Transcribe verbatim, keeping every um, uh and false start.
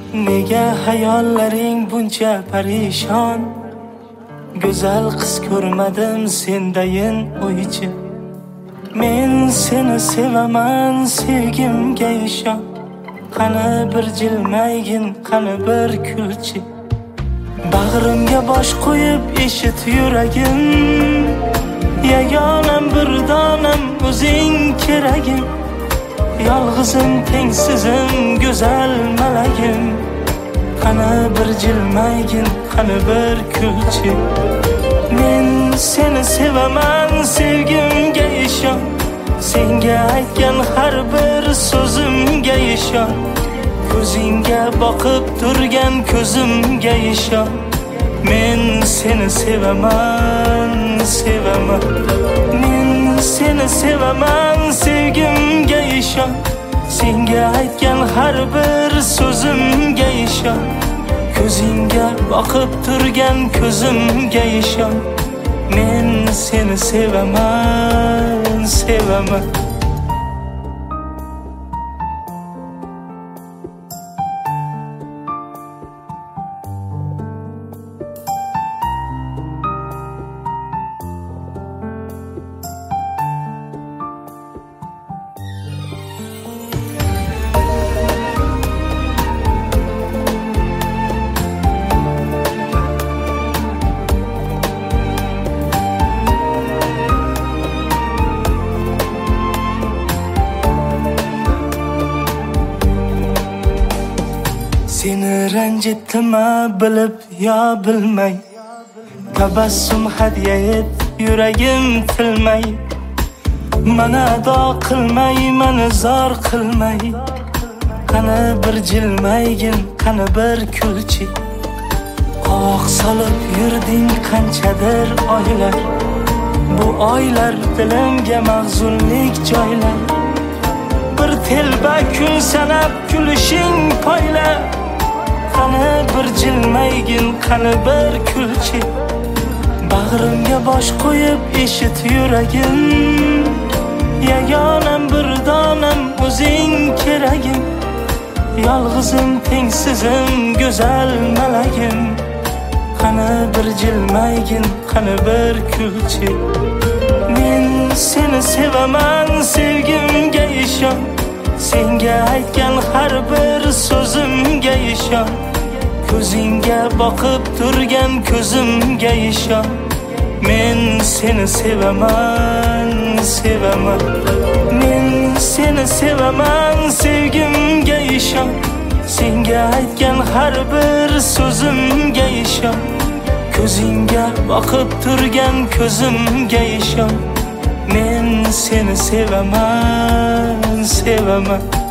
Nega hayollaring buncha parishon? Go'zal qiz ko'rmadim sendayin o'ychi. Men seni sevaman, sevgimga ishon. Qani bir jilmaygin, qani bir kulchi. Bag'rimga bosh qo'yib eshit yuragim. Yagonam bir donam o'zing keragim. Yolg'izim tengsizim go'zal malagim. Qani bir jilmaygin, qani bir kulchi. Men seni sevaman, sevgimga ishon. Senga aytgan har bir so'zimga ishon. Ko'zingga boqib turgan ko'zimga ishon. Men seni sevaman, sevaman. Men seni sevaman, sevgimga ishon. Senga aytgan har bir so'zimga ishon. Ko'zingga boqib turgan ko'zimga ishon. Men seni sevaman, sevaman. Seni ranjitdimmi bilib yo bilmay. Tabassum hadya et yuragim tilmay. Mana ado qilmay, mani zor qilmay. Qani bir jilmaygin, qani bir kulchi. Qovoq solib yurding qanchadir oylar. Bu oylar dilimga mahzunlik joylar. Bir telba kun sanab kulishing poyla. Qani bir jilmaygin, qani bir kulchi. Bag'rimga bosh qo'yib eshit yuragim. Yagonam bir donam o'zing keragim. Yolg'izim tengsizim go'zal malagim. Qani bir jilmaygin, qani bir kulchi. Men seni sevaman, sevgimga ishon. Senga aytgan har bir so'zimga ishon. Ko'zingga boqib turgan ko'zimga ishon. Men seni sevaman, sevaman. Men seni sevaman, sevgimga ishon. Senga aytgan har bir so'zimga ishon. Ko'zingga boqib turgan ko'zimga ishon. Men seni sevaman, sevaman.